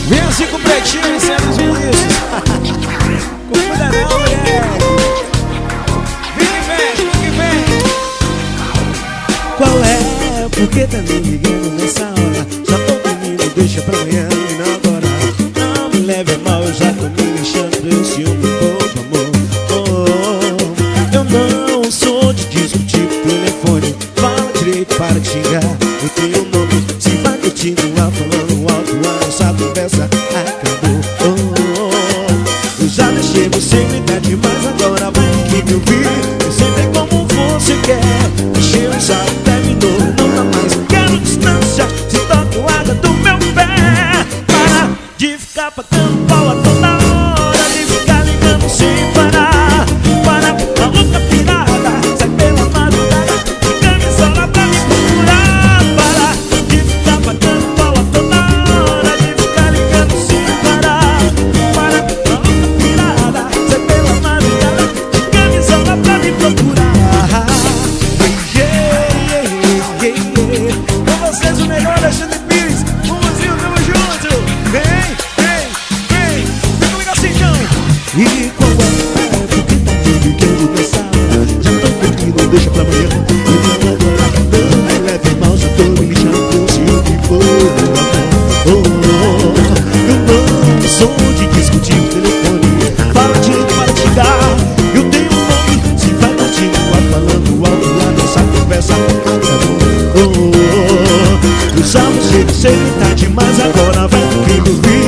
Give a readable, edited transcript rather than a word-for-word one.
Vem assim com o pretinho e sendo os ministros. Confuda não, mulher. Vem que vem. Qual é? Por que tá me ligando nessa hora? Já tô dormindo, deixa pra amanhã e não agora. Não me leve a mal, eu já tô me deixando pra esse homem pouco amor. Eu não sou de discutir por telefone. Fala direito, para de xingar. Eu tenho um nome, se vai continuar falando alto, a nossa conversa acabou. Eu já deixei você gritar demais, agora vai ter que me ouvir. Eu sei bem como você quer. Encheu o saco, terminou, não dá mais. Quero distância, se toca o água do meu pé. Para de ficar patando pau a toda hora, de ficar ligando sem parar. Para a louca pirada, sai pela madrugada, de camisola pra me procurar. Para de ficar patando pau a toda hora, de ficar ligando sem parar. Para a louca pirada, sai pela madrugada, de camisola pra me procurar. Com vocês o melhor da Xande Pires. Mumuzinho, tamo junto. Vem comigo assim então. E qual é? Porque tá me ligando nessa hora? Já tô dormindo, deixa pra amanhã e não agora. Não me leve mal, já tô me lixando se o que for. Eu não sou de discutir o telefone. Fala direito, para de xingar. Eu tenho um nome, se vai continuar falando alto, a nossa conversa acabou. Eu já não sei, você tá demais, agora vai ter que me ouvir.